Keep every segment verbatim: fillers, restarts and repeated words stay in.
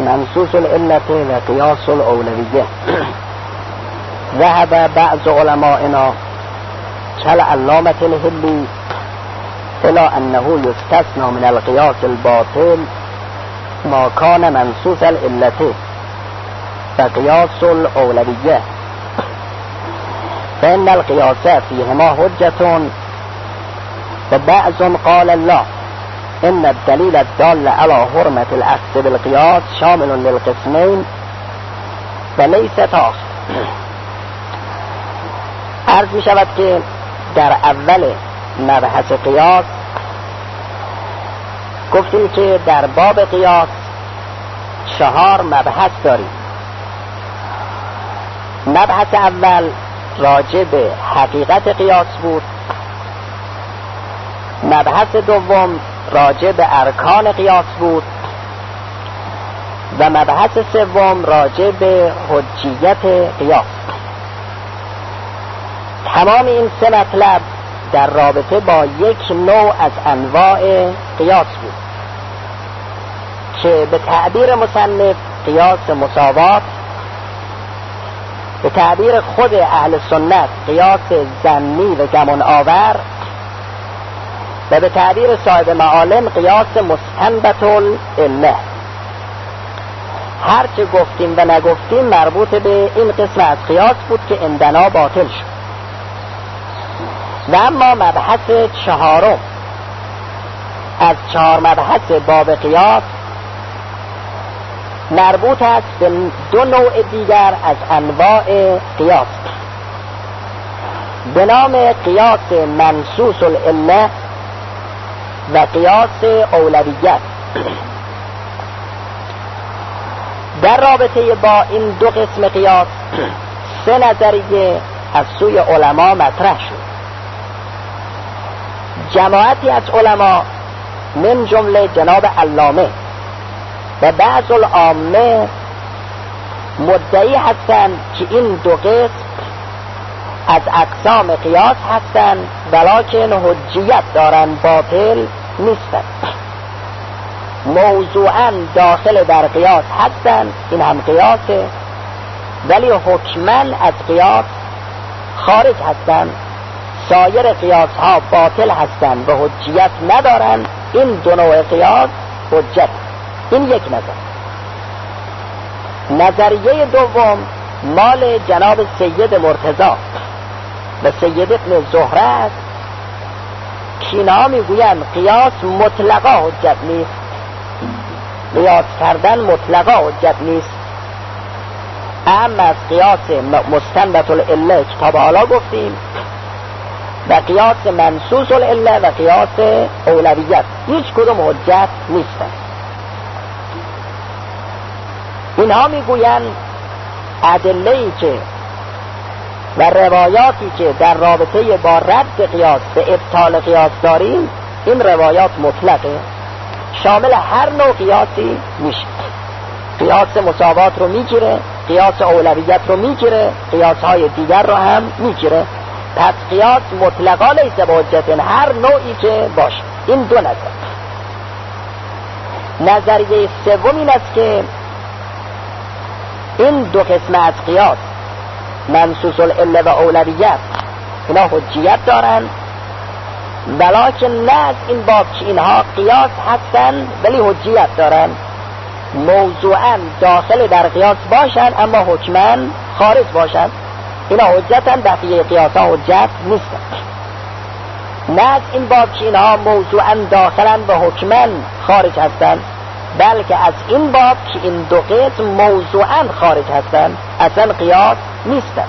منصوص العلت و قیاس الاولویه. ذهب بعض علمائنا كالعلامة الهلی الى انه يستثنى من القياس الباطل ما كان منصوص العلت و قیاس الاولویه، فإن القياس فيهما حجة. وبعض قال الله إن الدليل الدال على حرمة الأخذ بالقياس شامل للقسمين وليس تاخر. عرض می شود که در اول مبحث قیاس گفتیم که در باب قیاس چهار مبحث داریم. مبحث اول راجع به حقیقت قیاس بود. مبحث دوم راجع به ارکان قیاس بود و مبحث سوم راجع به حجیت قیاس. تمام این سه مطلب در رابطه با یک نوع از انواع قیاس بود که به تعبیر مصنف قیاس مساوات، به تعبیر خود اهل سنت قیاس ظنی و گمان آور، و به تعبیر صاحب معالم قیاس مستنبط العله. هر چه گفتیم و نگفتیم مربوط به این قسم از قیاس بود که عندنا باطل شد. و اما مبحث چهارم از چهار مبحث باب قیاس مربوط است به دو نوع دیگر از انواع قیاس به نام قیاس منصوص العله و قیاس اولویت. در رابطه با این دو قسم قیاس سه نظریه از سوی علما مطرح شد. جماعتی از علما من جمله جناب علامه و بعض العامه مدعی هستند که این دو قسم از اقسام قیاس هستند ولکن حجیت دارند، باطل نیستند، موضوعا داخل در قیاس هستند، این هم قیاسه، ولی حکما از قیاس خارج هستند. سایر قیاس ها باطل هستند و حجیت ندارند. این دو نوع قیاس حجت. این یک نظر. نظریه دوم مال جناب سید مرتضی و سید ابن زهره است که اینها میگویند قیاس مطلقا حجت نیست، قیاس کردن مطلقا حجت نیست. اما از قیاس مستنبط العله کتاب حالا گفتیم و قیاس منصوص العله و قیاس اولویت هیچ کدوم حجت نیستند. اینها میگویند ادله‌ای که و روایاتی که در رابطه با رد قیاس به ابطال قیاس داریم، این روایات مطلقه، شامل هر نوع قیاسی میشه. قیاس مساوات رو میگیره، قیاس اولویت رو میگیره، قیاس های دیگر رو هم میگیره. پس قیاس مطلقا لیس بحجت، هر نوعی که باشه. این دو نظر. نظریه سوم این است که این دو قسم از قیاس منصوص العله و اولویت اینا حجیت دارن، ولکن نه از این باب که اینها قیاس هستن ولی حجیت دارن، موضوعا داخل در قیاس باشن اما حکما خارج باشن. اینا حجتن، بقیه قیاس ها حجت نیستن. نه از این باب که اینها موضوعا داخلن و حکما خارج هستن، بلکه از این باب که این دو قسم موضوعا خارج هستن، اصلا قیاس نیستن.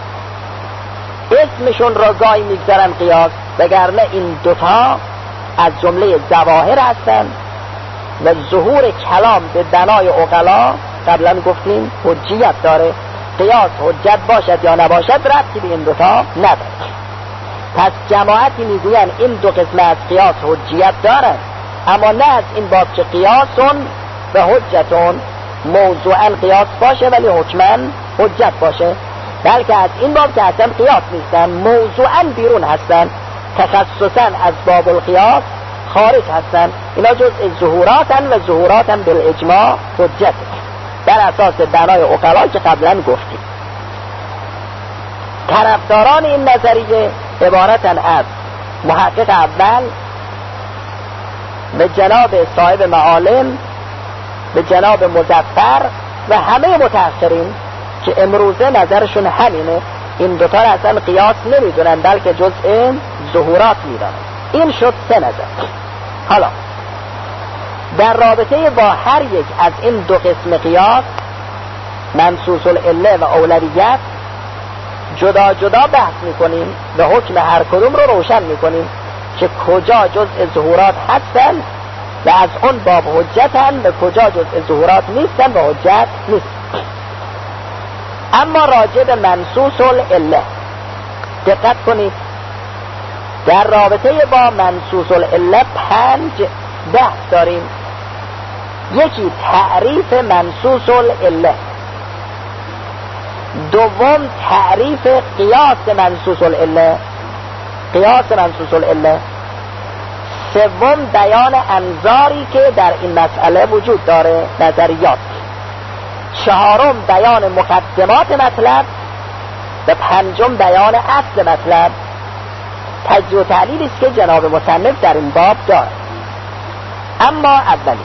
اسمشون را گاهی میگذارن قیاس، وگرنه این دوتا از جمله ظواهر هستن و ظهور کلام به بنای عقلا قبلا گفتیم حجیت داره. قیاس حجت باشد یا نباشد ربطی به این دوتا نداره. پس جماعتی میگوین این دو قسم از قیاس حجیت دارن، اما نه از این باب که قیاسون و حجتون موضوعا قیاس باشه ولی حکما حجت باشه، بلکه از این باب که اصلا قیاس نیستن، موضوعا بیرون هستن، تخصصا از باب القیاس خارج هستن، اینا جز ظهوراتن و ظهوراتن بالاجماع حجت بر اساس بنای عقلا که قبلا گفتیم. طرفداران این نظریه عبارتن از محقق اول به جناب صاحب معالم، به جناب مظفر و همه متأخرین که امروزه نظرشون همینه، این دوتا را اصلا قیاس نمیدونن بلکه جزء ظهورات میدونن. این شد سه نظر. حالا در رابطه با هر یک از این دو قسم قیاس، منصوص العله و اولویت، جدا جدا بحث میکنیم و حکم هر کدوم رو روشن میکنیم که کجا جزء ظهورات هستن و از اون باب حجتن و کجا جزء ظهورات نیستن و حجت نیست. اما راجع به منصوص العله دقت کنید، در رابطه با منصوص العله پنج بحث داریم. یکی تعریف منصوص العله، دوم تعریف قیاس منصوص العله، قیاس منصوص العله، سوم بیان انظاری که در این مسئله وجود داره، نظریات، چهارم بیان مقدمات مطلب و پنجم بیان اصل مطلب. تجزیه و تحلیل است که جناب مصنف در این باب داره. اما اولی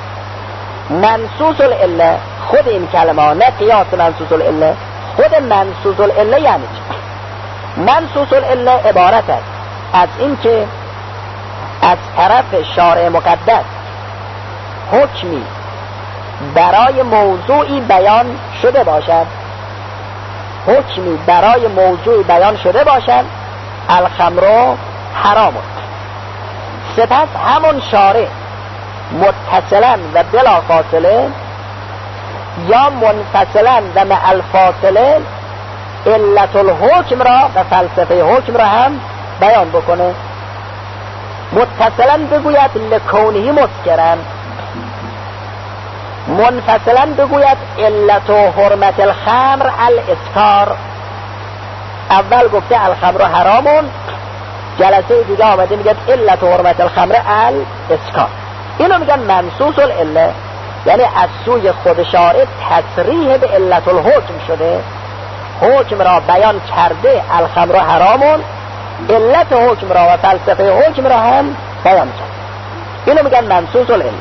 منصوص العله، خود این کلمه، نه قیاس منصوص العله، خود منصوص العله یعنی چی؟ منصوص العله عبارت است از این که از طرف شارع مقدس حکمی برای موضوعی بیان شده باشد، حکمی برای موضوعی بیان شده باشد الخمر حرام، سپس همون شارع متصلا و بلا فاصله یا منفصلا و مع الفاصله علت الحکم را و فلسفه حکم را هم بیان بکنه. متصلا بگوید لکونهی مسکرن، منفصلا بگوید علت و حرمت الخمر الاسکار. اول گفته الخمر حرامون، جلسه دیگه آمده میگه علت و حرمت الخمر الاسکار. اینو میگن منصوص العله، یعنی از سوی خود شارع تصریح به علت الحکم شده، حکم را بیان کرده الخمر حرامون، علت حکم را و فلسفه حکم را هم بیان کرد. اینو میگن منصوص العله.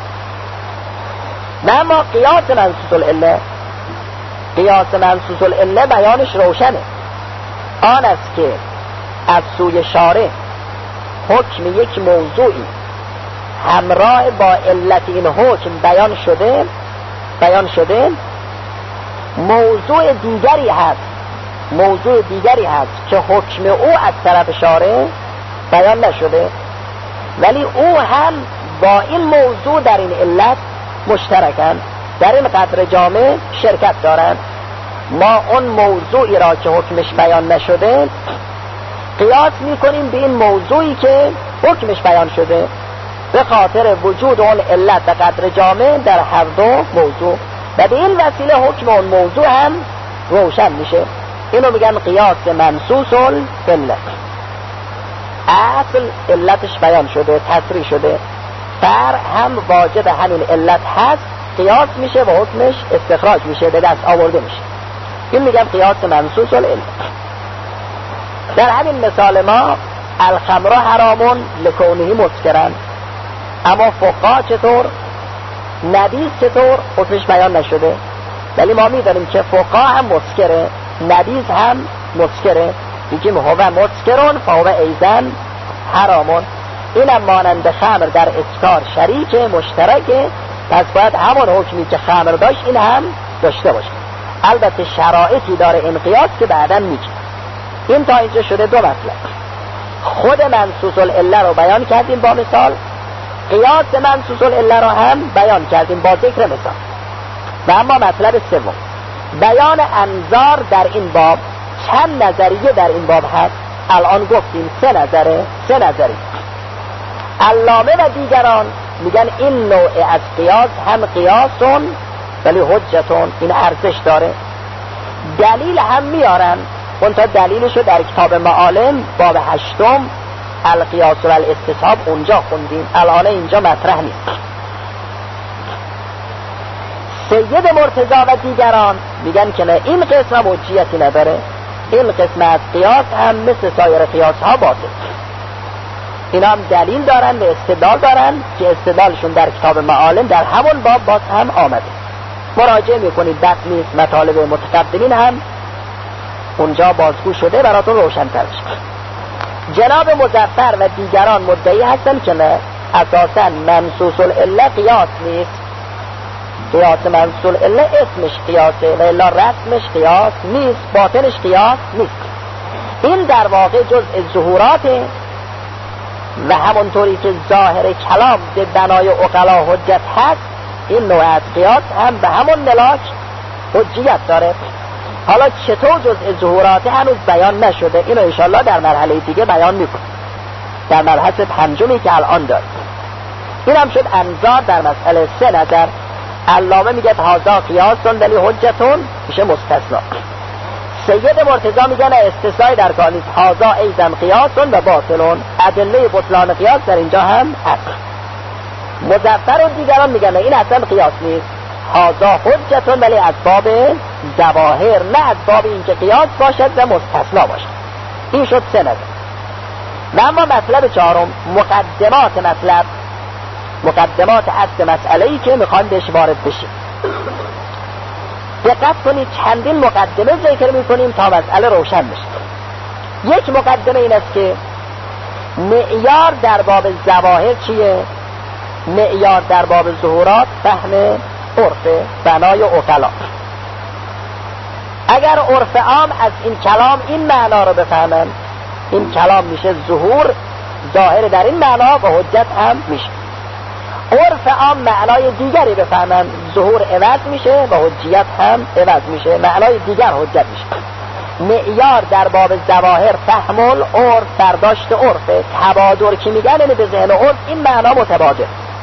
نه اما قیاس منصوص العله، قیاس منصوص العله بیانش روشنه، آن است که از سوی شارع حکم یک موضوعی همراه با علت این حکم بیان شده بیان شده موضوع دیگری هست موضوع دیگری هست که حکم او از طرف شارع بیان نشده، ولی او هم با این موضوع در این علت مشترکن، در این قدر جامع شرکت دارند. ما اون موضوعی را که حکمش بیان نشده قیاس میکنیم به این موضوعی که حکمش بیان شده، به خاطر وجود اون علت و قدر جامع در هر دو موضوع، و به این وسیله حکم اون موضوع هم روشن میشه. اینو میگن قیاس منصوص العله. اصل علتش بیان شده، تصریح شده، فرع هم واجد همین علت هست، قیاس میشه و حکمش استخراج میشه، به دست آورده میشه. این میگن قیاس منصوص العله. در همین مثال ما الخمر حرامون لکونهی مسکرن، اما فقها چطور؟ نبیذ چطور؟ حکمش بیان نشده، ولی ما میدانیم که فقها هم مسکره، نبیذ هم مسکره، میگیم هو مسکرون فهو ایزن حرامون. اینم مانند خمر در اسکار شریک مشترکه، پس باید همون حکمی که خمر داشت این هم داشته باشه. البته شرایطی داره این قیاس که بعداً میگه. این تا اینجا شده دو مطلب. خود منصوص العله رو بیان کردیم با مثال، قیاس منصوص العله رو هم بیان کردیم با ذکر مثال. و اما مطلب سوم، بیان انظار در این باب. چند نظریه در این باب هست؟ الان گفتیم سه نظره سه نظریه. علامه و دیگران میگن این نوع از قیاس هم قیاسون ولی حجتون، این ارزش داره، دلیل هم میارن. اون تا دلیلشو در کتاب معالم باب هشتم القیاس و الاستصحاب اونجا خوندیم، الان اینجا مطرح نیست. سید مرتضی و دیگران میگن که نه، این قسم حجیتی نداره، این قسم از قیاس هم مثل سایر قیاس ها باطل. اینا هم دلیل دارن و استدلال دارن که استدلالشون در کتاب معالم در همون باب باز هم آمده، مراجعه میکنید، بد نیست، مطالب متقدمین هم اونجا بازگو شده، براتون روشن‌تر بشه. جناب مظفر و دیگران مدعی هستن که نه، اساساً منصوص العله قیاس نیست، قیاس منصوص العله اسمش قیاسه و الا رسمش قیاس نیست، باطنش قیاس نیست. این در واقع جزء ظهوراته و همونطوری که ظاهر کلام به بنای عقلا حجت هست، این نوع از قیاس هم به همون ملاک حجیت داره. حالا چطور جزء ظهوراته هنوز بیان نشده، اینو انشالله در مرحله دیگه بیان میکنه، در مرحله پنجمی که الان داریم. این هم شد انظار در مسئله سه نظر. علامه میگه هذا قیاسون ولی حجتون، میشه مستثنا. سید مرتضی میگن استثناء در کار نیست، هذا ایضا قیاسون و باطلون، ادله بطلان قیاس در اینجا هم هست. مظفر و دیگران میگن این اصلا قیاس نیست، هذا حجتون ولی از باب ظواهر، نه از باب اینکه قیاس باشد و مستثنا باشد. این شد سه نظر. و اما مطلب چهارم، مقدمات مطلب، مقدمات اصل مسئله ای که میخوایم بهش وارد بشیم. دقت کنید، چندین مقدمه ذکر میکنیم تا مسئله روشن بشه. یک مقدمه این است که معیار در باب ظواهر چیه؟ معیار در باب ظهورات فهم عرف بنای عقلا. اگر عرف عام از این کلام این معنا رو بفهمن، این کلام میشه ظهور ظاهر در این معنا و حجت هم میشه. عرف عام معنای دیگری بفهمن، ظهور عوض میشه و حجیت هم عوض میشه، معنای دیگر حجت میشه. معیار در باب ظواهر فهم العرف، برداشت عرف، تبادر که میگن یعنی به ذهن عرف این معنا متبادر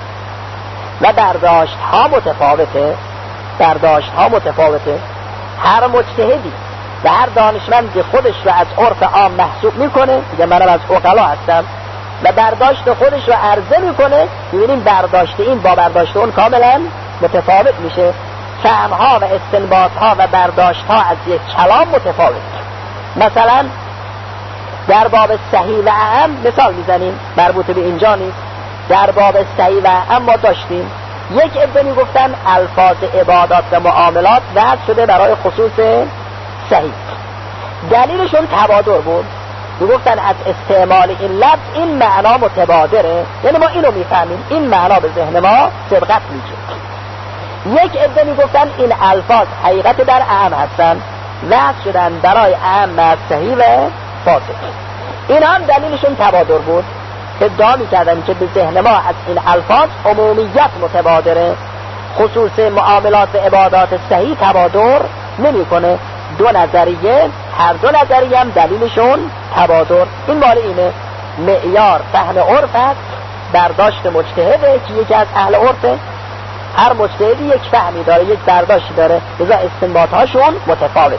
و برداشت ها متفاوته، برداشت ها متفاوته. هر مجتهدی و هر دانشمندی خودش رو از عرف عام محسوب میکنه، میگه منم از عقلا هستم، و برداشت خودش رو عرضه میکنه، میبینیم برداشت این با برداشت اون کاملا متفاوت میشه. فهمها و استنباطها و برداشت ها از یک کلام متفاوت. مثلا در باب صحیح و اعم مثال میزنیم، مربوط به اینجا نیست. در باب صحیح و اعم ما داشتیم یک عده میگفتن الفاظ عبادات و معاملات وضع شده برای خصوص صحیح، دلیلشون تبادر بود، میگفتن از استعمال این لفظ این معنا متبادره، یعنی ما اینو میفهمیم، این معنا به ذهن ما سبقت میشه. یک عده میگفتن این الفاظ حقیقت در اعم هستن، وضع شدن برای اعم از صحیح و فاسد. این هم دلیلشون تبادر بود، ادعا میکردن که به ذهن ما از این الفاظ عمومیت متبادره، خصوص معاملات و عبادات صحیح تبادر نمیکنه. دو نظریه، هر دو نظریه هم دلیلشون تبادر. این مال اینه، معیار فهم عرف است، برداشت مجتهده که یکی از اهل عرفه، هر مجتهدی یک فهمی داره، یک برداشتی داره، لذا استنباطهاشون متفاوت.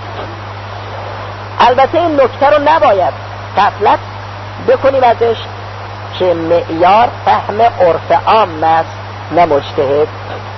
البته این نکته رو نباید غفلت بکنیم ازش که معیار فهم عرف عام است نه مجتهد.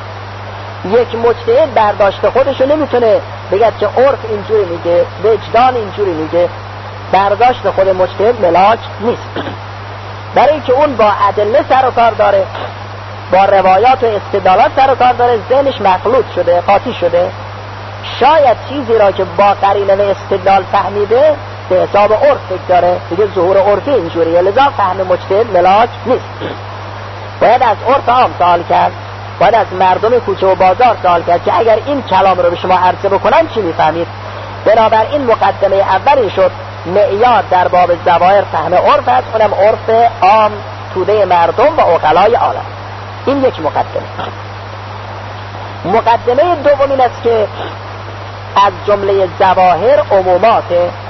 یک مجتهد برداشت خودشو نمیتونه بگه که عرف اینجوری میگه، وجدان اینجوری میگه، برداشت خود مجتهد ملاک نیست، برای اینکه اون با ادله سر و کار داره، با روایات و استدلالات سر و کار داره، ذهنش مخلوط شده، قاطی شده. شاید چیزی را که با قرینه و استدلال فهمیده به حساب عرف فکر داره، دیگه ظهور عرفی اینجوریه، لذا فهم مجتهد ملاک نیست. باید از عرف عام سوال کرد، باید از مردم کوچه و بازار سوال کرد که اگر این کلام رو به شما عرضه بکنن چی میفهمید. بنابراین مقدمه اولی شد معیار در باب ظواهر فهم عرف است، اونم عرف عام توده مردم و عقلای عالم. این یک مقدمه. مقدمه دوم این است که از جمله ظواهر عمومات،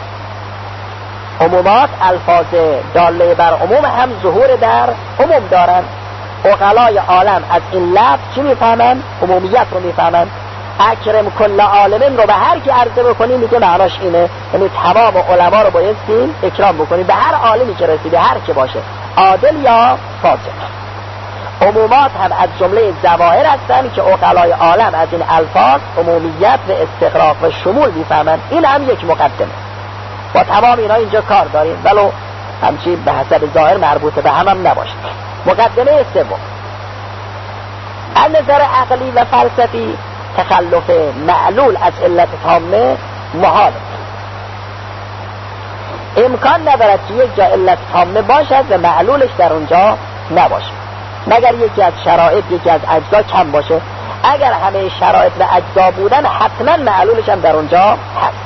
عمومات الفاظ داله بر عموم هم ظهور در عموم دارن. عقلای عالم از این لفظ چی میفهمن؟ عمومیت رو میفهمن. اکرم کل عالمین رو به هر کی عرضه بکنیم میگه معناش اینه، یعنی تمام علما رو بایستی اکرام بکنیم، به هر عالمی که رسیده هر کی باشه، عادل یا فاسق. عمومات هم از جمله ظواهر هستن که عقلای عالم از این الفاظ عمومیت و استغراق و شمول میفهمن. این هم یک مقدمه. با تمام اینا اینجا کار داریم ولو همچی به حسب ظاهر مربوط به هم هم نباشه. مقدمه سوم، از نظر عقلی و فلسفی تخلف معلول از علت تامه محال، امکان ندارد که یک جا علت تامه باشد و معلولش در اونجا نباشه، مگر یکی از شرایط یکی از اجزا کم باشه. اگر همه شرایط و اجزا بودن حتما معلولش هم در اونجا هست.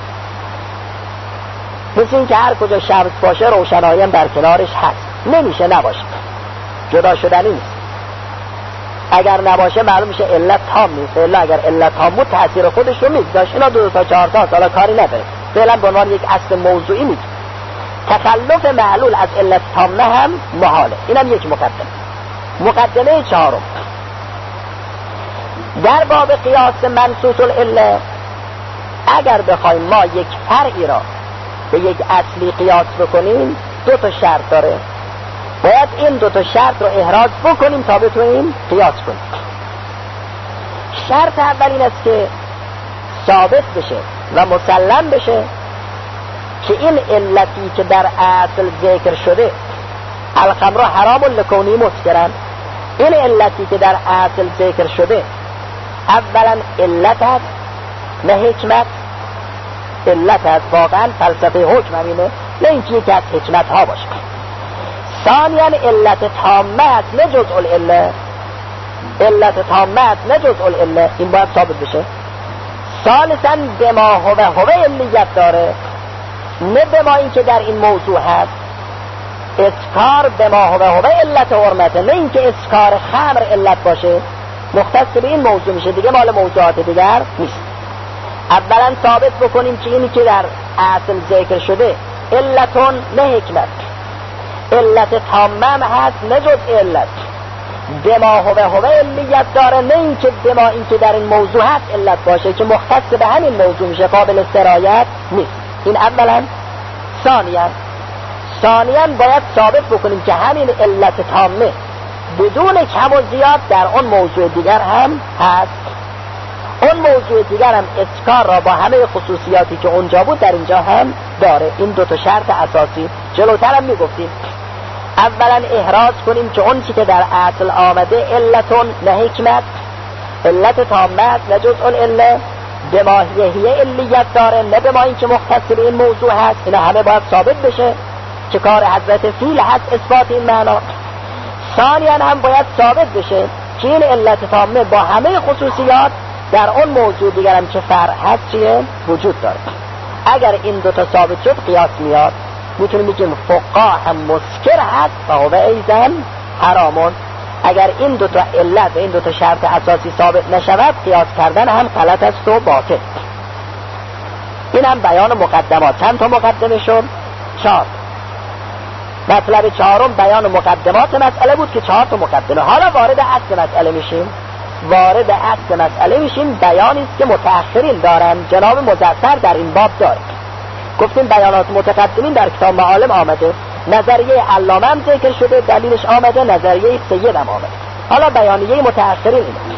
مثل این که هر کجا شمس باشه روشنایی هم در کنارش هست، نمیشه نباشه، جدا شدنی نیست. اگر نباشه معلوم میشه علت تام نیست، الا اگر علت تام بود تأثیر خودش رو میگذاشت. اینا دو تا چهار تا سالا کاری نداره، فعلا به عنوان یک اصل موضوعی میگه. تخلف معلول از علت تامه هم محاله. اینم یک مقدمه. مقدمه چهارم، در باب قیاس منصوص العله اگر بخوایم ما یک فرعی را به یک اصلی قیاس بکنیم دو تا شرط داره، باید این دو تا شرط رو احراز بکنیم تا بتونیم قیاس کنیم. شرط اول این است که ثابت بشه و مسلم بشه که این علتی که در اصل ذکر شده الخمر حرام لکونی مسکرن، این علتی که در اصل ذکر شده اولا علت هست نه حکمت. علت هست واقعا، فلسفه حکم همینه، نه اینکه یکی از حکمت ها باشه. ثانیا علت تامه است نه جزء العله، علت تامه است نه جزء العله، این باید ثابت بشه. ثالثا بما هو هو علیت داره، نه بما این که در این موضوع هست. اسکار بما هو هو علت حرمته، نه این که اسکار خمر علت باشه، مختص به این موضوع میشه دیگه، مال موضوعات دیگر نیست. اولا ثابت بکنیم که اینی که در اصل ذکر شده علتون نه حکمت، علت تامم هست نه جزء علت. بما هو هو علیت داره، نه این که بما این که در این موضوع هست علت باشه که مختص به همین موضوع میشه، قابل سرایت نیست. این اولا. ثانیا ثانیا باید ثابت بکنیم که همین علت تامه بدون کم و زیاد در اون موضوع دیگر هم هست. اون موضوع دیگر هم اسکار را با همه خصوصیاتی که اونجا بود در اینجا هم داره. این دو تا شرط اساسی جلوتر هم میگفتیم. اولا احراز کنیم که اون چی که در اصل آمده علتون نه حکمت، علت تامه نه جزء العله، به ماهیه علیت داره نه به ما این که مختص به این موضوع هست. اینا همه باید ثابت بشه که کار حضرت فیل هست اثبات این معنا. ثانیا هم باید ثابت بشه که این علت تامه با همه خصوصیات در اون موضوع دیگر هم که فرع هست چیه وجود داره. اگر این دوتا ثابت شد قیاس میاد، میتونیم بگیم فقا هم مسکر هست و هو ایضا حرامون. اگر این دوتا علت و این دوتا شرط اساسی ثابت نشود قیاس کردن هم غلط است و باطل. این هم بیان مقدمات. چند تا مقدمه شد؟ چهار. مطلب چهارم بیان مقدمات مسئله بود که چهار تا مقدمه. حالا وارد اصل مسئله میشیم. وارد اصل مسئله میشیم. بیانی است که متأخرین دارن، جناب مظفر در این باب داره. گفتیم بیانات متقدمین در کتاب معالم آمده، نظریه علامه هم ذکر شده، دلیلش آمده، نظریه سید هم آمده. حالا بیانیه متأخرین اینه.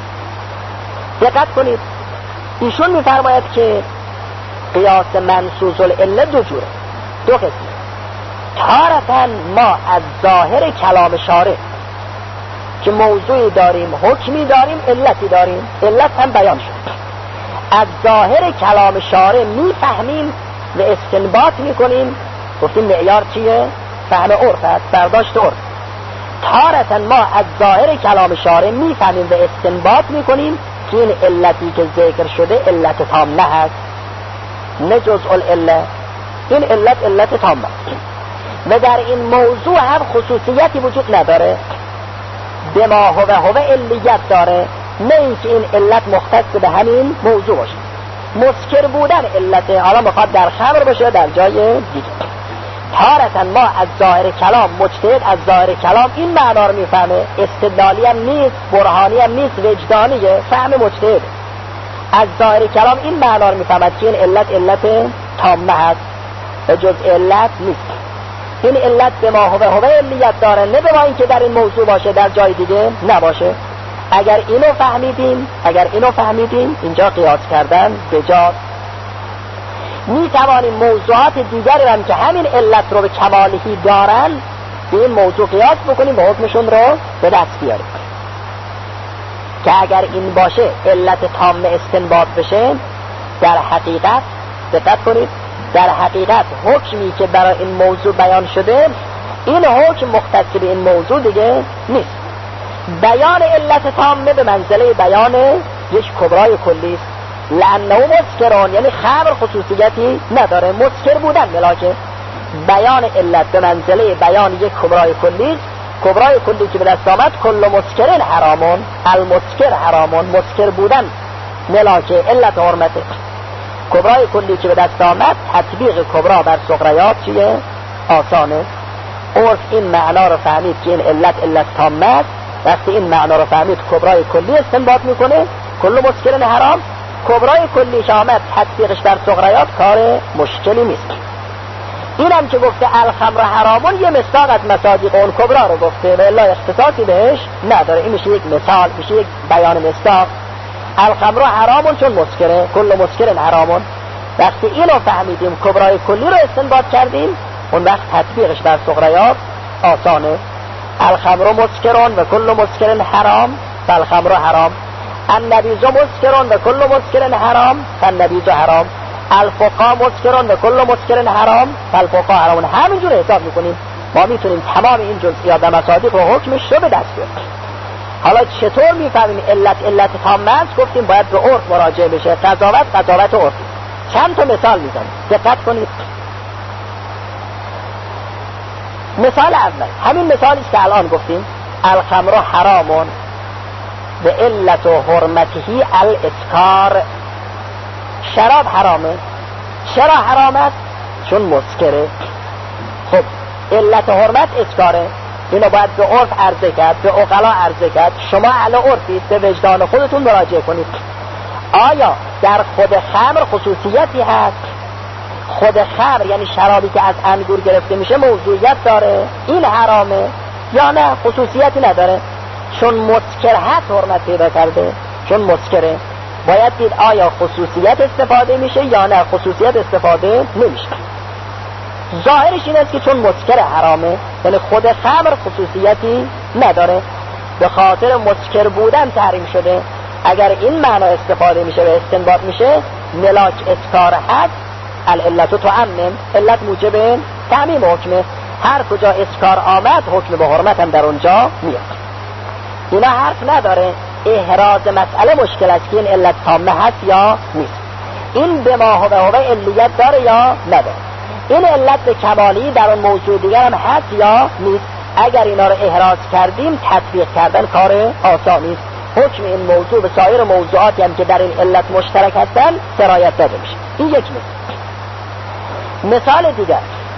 دقت کنید، ایشون میفرماید که قیاس منصوص العله دو جوره، دو قسمه. تارتاً ما از ظاهر کلام شارع که موضوعی داریم، حکمی داریم، علتی داریم، علت هم بیان شد. از ظاهر کلام شارع میفهمیم و استنباط میکنیم. گفتیم معیار چیه؟ فهم عرف است، برداشت عرف. تارتاً ما از ظاهر کلام شارع میفهمیم و استنباط میکنیم که این علتی که ذکر شده علت تامه هست نه جزء العله. این علت علت تامه و در این موضوع هم خصوصیتی وجود نداره، به ما هو هو علیت داره، نه اینکه این علت مختص به همین موضوع باشه. مسکر بودن علت، حالا میخواد در خمر باشه در جای دیگه. تارتاً ما از ظاهر کلام، مجتهد از ظاهر کلام این معنا رو میفهمه، استدلالی هم نیست، برهانی هم نیست، وجدانیه، فهم مجتهد. از ظاهر کلام این معنا رو میفهمد که این علت علت تامه هست و جز علت نیست. این علت به ما هو هو علیت داره، نه به ما این که در این موضوع باشه در جای دیگه نباشه. اگر اینو فهمیدیم اگر اینو فهمیدیم اینجا قیاس کردن بجاست. می توانیم موضوعات دیگری هم که همین علت رو به کمالهی دارن به این موضوع قیاس بکنیم و حکمشون رو به دست بیاریم که اگر این باشه علت تام استنباط بشه، در حقیقت دقت کنید، در حقیقت حکمی که برای این موضوع بیان شده این حکم مختص به این موضوع دیگه نیست. بیان علت تامه به منزله بیان یک کبرای کلی است. لانه مسکرون، یعنی خمر خصوصیتی نداره، مسکر بودن ملاکه. بیان علت به منزله بیان یک کبرای کلی است. کبرای کلی که به دست آمد کل مسکرین حرامون، المسکر حرامون، مسکر بودن ملاکه علت حرمته. کبرای کلی که به دست آمد تطبیق کبرا بر صغریات چیه؟ آسانه. عرف این معنا رو فهمید که این علت علت تامه است. وقتی این معنا رو فهمید کبرای کلی استنباط میکنه، کل مسکرین حرام. کبرای کلی که آمد تطبیقش بر صغریات کار مشکلی نیست. اینم که گفته الخمر حرامون یه مصداق از مصادیق اون کبرا رو گفته و الا اختصاصی بهش نداره. این میشه یک مثال، میشه یک بیان مصداق. الخمر حرامون چون مسکره، کل مسکرین حرامون. وقتی اینو فهمیدیم کبرای کلی رو استنباط کردیم، اون وقت تطبیقش بر صغریات آسانه. الخمر مسکرون و کل مسکرین حرام فالخمر حرام. النبیذ مسکرون و کل مسکرین حرام فالنبیذ حرام. الفقا مسکرون و کل مسکرین حرام فالفقا حرام. همینجور حساب میکنیم. ما میتونیم تمام این جزئیات و مصادیق رو حکمش رو به دست بیاریم. حالا چطور میفهمیم علت علت تامه است؟ گفتیم باید به عرف مراجعه بشه. قضاوت قضاوت عرف. چند تا مثال میزنیم، دقت کنید. مثال اول همین مثالی است که الان گفتیم، الخمر حرامون و علت حرمته الاسکار. شراب حرامه. چرا حرام است؟ چون مسکره. خب علت حرمت اسکاره. اینو باید به عرف عرضه کرد، به عقلا عرضه کرد. شما اهل عرفید، به وجدان خودتون مراجعه کنید. آیا در خود خمر خصوصیتی هست؟ خود خمر یعنی شرابی که از انگور گرفته میشه موضوعیت داره، این حرامه یا نه خصوصیتی نداره؟ چون مسکر هست حرمت پیدا کرده، چون مسکره. باید دید آیا خصوصیت استفاده میشه یا نه خصوصیت استفاده نمیشه. ظاهرش این است که چون مسکر حرامه، یعنی خود خمر خصوصیتی نداره، به خاطر مسکر بودن تحریم شده. اگر این معنا استفاده میشه و استنباط میشه ملاک اسکار هست، العلت تعمم، علت موجب تعمیم حکمه. هر کجا اسکار آمد حکم به حرمت هم در اونجا میاد. اینا حرف نداره. احراز مسئله مشکل است که این علت تامه هست یا نیست. این به ما هو هو علیت داره یا نداره. این علت به کمالی در اون موضوع دیگر هم هست یا نیست. اگر اینا رو احراز کردیم تطبیق کردن کار آسانی است. حکم این موضوع به سایر موضوعاتی هم که در این علت مشترک هستن سرایت داده میشه. این یک مثال. مثال دیگر،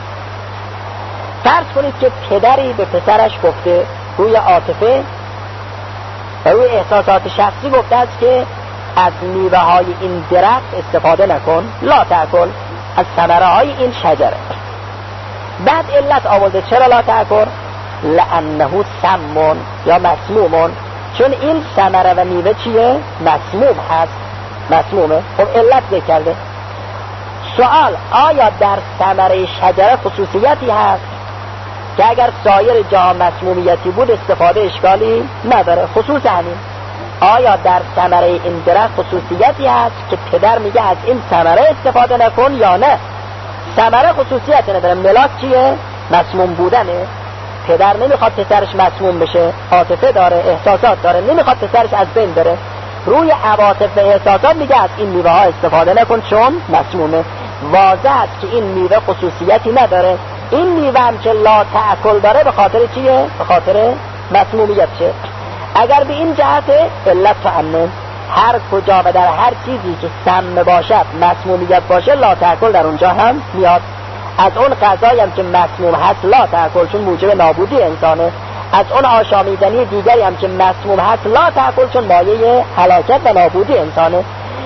فرض کنید که پدری به پسرش گفته روی عاطفه و روی احساسات شخصی گفته است که از میوه های این درخت استفاده نکن، لا تأکل، از ثمره های این شجره. بعد علت آورده چرا لا تأکل؟ لانه سمون یا مسمومون، چون این ثمره و میوه چیه؟ مسموم هست، مسمومه. خب علت ذکر کرده. سوال، آیا در ثمره شجره خصوصیتی هست که اگر سایر جا مسمومیتی بود استفاده اشکالی نداره؟ خصوص همین. آیا در ثمره این درخت خصوصیتی هست که پدر میگه از این ثمره استفاده نکن یا نه؟ ثمره خصوصیتی نداره، ملاک چیه؟ مسموم بودنه. پدر نمیخواد پسرش مسموم بشه، عاطفه داره، احساسات داره، نمیخواد پسرش از بین بره. روی عواطف و احساسات میگه از این میوه ها استفاده نکن چون مسمومه. واضح است که این میوه خصوصیتی نداره. این میوه هم که لا تأکل داره به خاطر چیه؟ به خاطر مسمومیت شه. اگر به این جهت علت تعمم، هر کجا و در هر چیزی که سم باشد مسمومیت باشه لا تأکل در اونجا هم میاد. از اون غذایی هم که مسموم هست لا تأکل چون موجب نابودی انسانه. از اون آشامیدنی دیگری هم که مسموم هست لا تأکل چون مایه هلاکت و نابودی انسانه.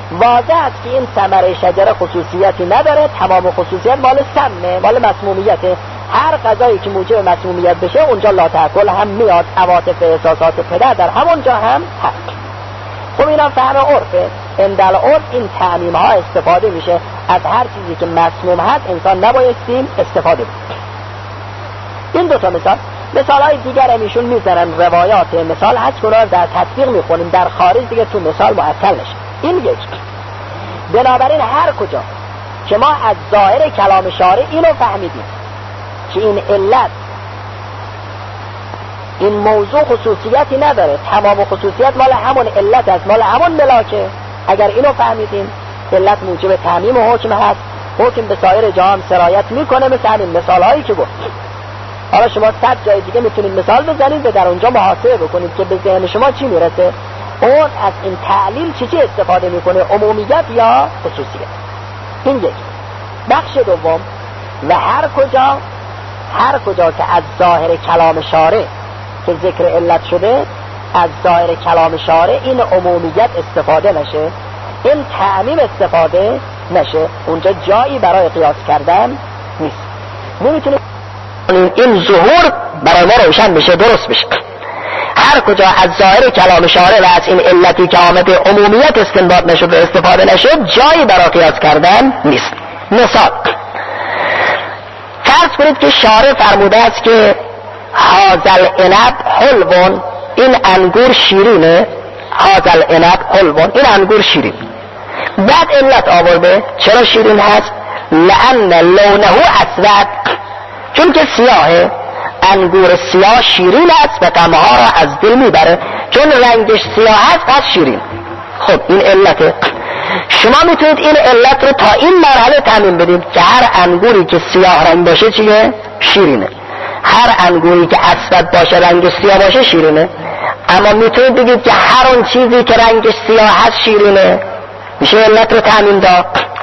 واضح است که این ثمره شجره خصوصیتی نداره، تمام خصوصیت مال سمه، مال مسمومیته. هر غذایی که موجب مسمومیت بشه اونجا لا تأکل هم میاد، عواطف احساسات پدر در همونجا هم هست. خب اینا فهم عرفه. اندل عرف این تعمیم ها استفاده میشه از هر چیزی که مسموم هست انسان نبایستیم استفاده بکنه. این دوتا مثال مثال های دیگر همیشون میزنن، روایات مثال هست کنار در تطبیق میخونیم، در خارج دیگه تو مثال معطل نشه. این یک. بنابراین هر کجا که ما از ظاهر کلام شارع اینو فهمیدیم که این علت این موضوع خصوصیتی نداره، تمام خصوصیت مال همون علت است، مال همون ملاکه، اگر اینو فهمیدیم علت موجب تعمیم و حکم هست، حکم به سایر جا هم سرایت میکنه، مثل همین مثال هایی که گفت. حالا شما صد جای دیگه میتونید مثال بزنید و در اونجا محاسبه بکنید که به ذهن شما چی میرسه، اون از این تعلیل چی چی استفاده میکنه، عمومیت یا خصوصیت. این یک. بخش دوم، و هر کجا هر کجا که از ظاهر کلام شارع که ذکر علت شده، از ظاهر کلام شارع این عمومیت استفاده نشه، این تعمیم استفاده نشه، اونجا جایی برای قیاس کردن نیست. نمیتونه این ظهور برای ما روشن بشه، درست بشه. هر کجا از ظاهر کلام شارع و از این علتی که آمده عمومیت استنباط نشد و استفاده نشد، جایی برای قیاس کردن نیست. مثال فرض کنید که شارع فرموده است که هازل عنب حلوون، این انگور شیرینه، هازل عنب حلوون، این انگور شیرین. بعد علت آورده چرا شیرین هست، لأن لونه اسود، چون که سیاهه، انگور سیاه شیرین است و طعمها را از دل میبره، چون رنگش سیاه است پس شیرین. خب این علته. شما میتونید این علت رو تا این مرحله تعمیم بدید که هر انگوری که سیاه رنگ باشه چیه؟ شیرینه. هر انگوری که اسود باشه رنگش سیاه باشه شیرینه. اما میتونید بگید که هر اون چیزی که رنگش سیاه هست شیرینه. میشه علت رو تعمیم داد.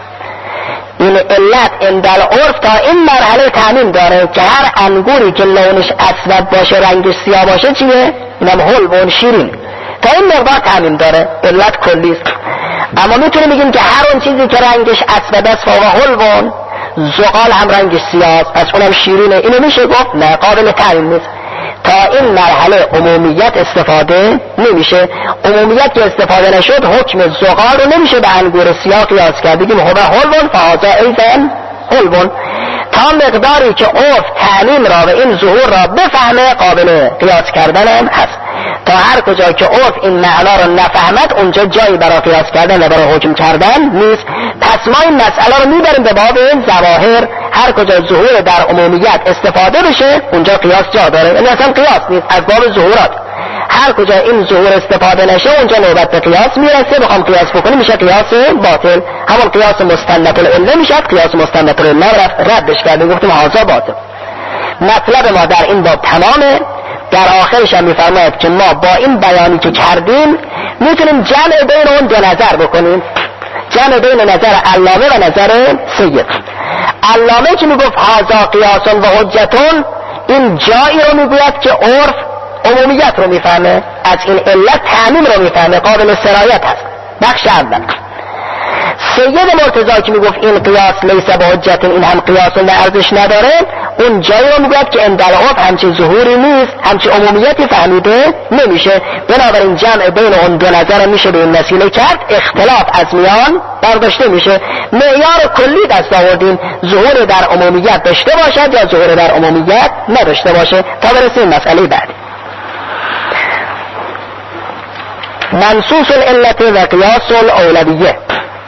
این علت اندل عرف تا این مرحله تعمیم داره که هر انگوری که لونش اسود باشه رنگش سیاه باشه چیه؟ اینم حلوون شیرین. تا این مقدار تعمیم داره، علت کلی است. اما میتونیم بگیم که هر اون چیزی که رنگش اسود است فوق حلوون، زغال هم رنگش سیاه است پس اونم شیرینه. اینو میشه گفت نه، قابل تعمیم نیست. تا این مرحله عمومیت استفاده نمیشه. عمومیت که استفاده نشد حکم زغال رو نمیشه به انگور سیاه قیاس کرد، بگیم هو حلوون فهذا ایضا حلوون. تا مقداری که عرف تعمیم را و این ظهور را بفهمه قابل قیاس کردن هم هست. تا هر کجا که عرف این معنا رو نفهمد اونجا جایی برای قیاس کردن و برای حکم کردن نیست. پس ما این مسئله رو میبریم به باب ظواهر. هر کجا ظهور در عمومیت استفاده بشه اونجا قیاس جا داره، یعنی اصلا قیاس نیست، از باب ظهورات. هر کجا این ظهور استفاده نشه اونجا نوبت به قیاس میرسه. بخوام قیاس بکنیم میشه قیاس باطل، همون قیاس مستند العله میشه. قیاس مستند العله ردش کردیم، گفتیم هذا باطل. مطلب ما در این باب تمامه. در آخرش هم میفرماید که ما با این بیانی که کردیم میتونیم جمع بین اون دو نظر بکنیم، جمع بین نظر علامه و نظر سید. علامه که میگفت هذا قیاس و حجتون، این جایی رو میگوید که عرف عمومیت رو میفهمه، از این علت تعمیم رو میفهمه، قابل سرایت هست. بخش اول. سید مرتضی که میگفت این قیاس لیس به حجت، این هم قیاس و ارزش نداره، اون جایی رو میگوید که اندل عرف همچین ظهوری نیست، همچین عمومیتی فهمیده نمیشه. بنابراین جمع بین اون دو نظر میشه به این وسیله کرد، اختلاف از میان برداشته میشه. معیار کلی دست آوردیم، ظهور در عمومیت داشته باشد یا ظهور در عمومیت نداشته باشه، تا برسیم مسئله بعد. منصوص العلت و قیاس الاولویه.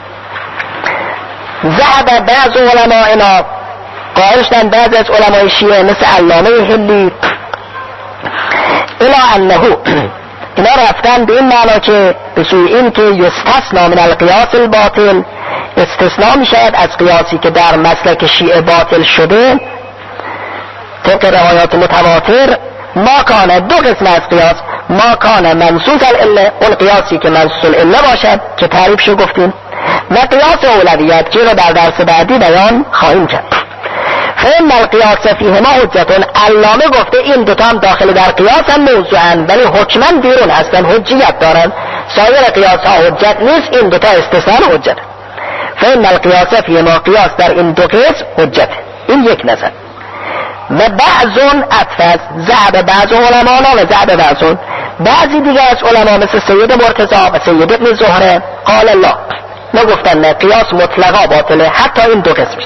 ذهب بعض علمائنا، قائلشتن بعض از علمای شیعه مثل علامه هلی، الی انه، اینا رفتن به این معنا که به سوی این که یستثنا من القیاس الباطل، استثناء می شود از قیاسی که در مسلک شیعه باطل شده طبق روایات متواتر. ما کان، دو قسم از قیاس، ما کان منصوص العله، اون قیاسی که منصوص العله باشد که تعریف شو گفتیم، و قیاس اولویت که رو در درس بعدی بیان خواهیم کرد. فإن القیاس فیهما حجتون، علامه گفته این دوتا هم داخل در قیاس هم موضوعن ولی حکمن بیرون هستن، حجیت دارن. سایر قیاس ها حجت نیست، این دوتا استثناء حجت. فإن القیاس فی ما قیاس در این دو قسم حجت. این یک نظر. و بعضون اطفاز ذهب بعض علمانا و ذهب بعضون، بعضی دیگه از علما مثل سید مرتضی و سید ابن زهره قال الله نگفتن نه قیاس مطلقا باطله حتی این دو قسم.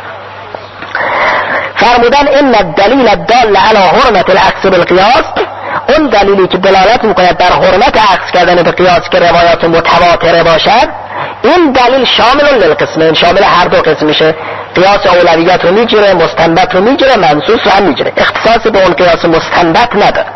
فرمودن این الدلیل الدال علی حرمت الاخذ بالقیاس، اون دلیلی که دلالت میکند بر حرمت اخذ کردن به قیاس که روایات متواتره باشد، این دلیل شامل للقسمین، شامل هر دو قسم میشه. قیاس اولویت رو میگیره، مستنبت رو میگیره، منصوص رو هم میگیره، اختصاص به اون قیاس مستنبت نداره.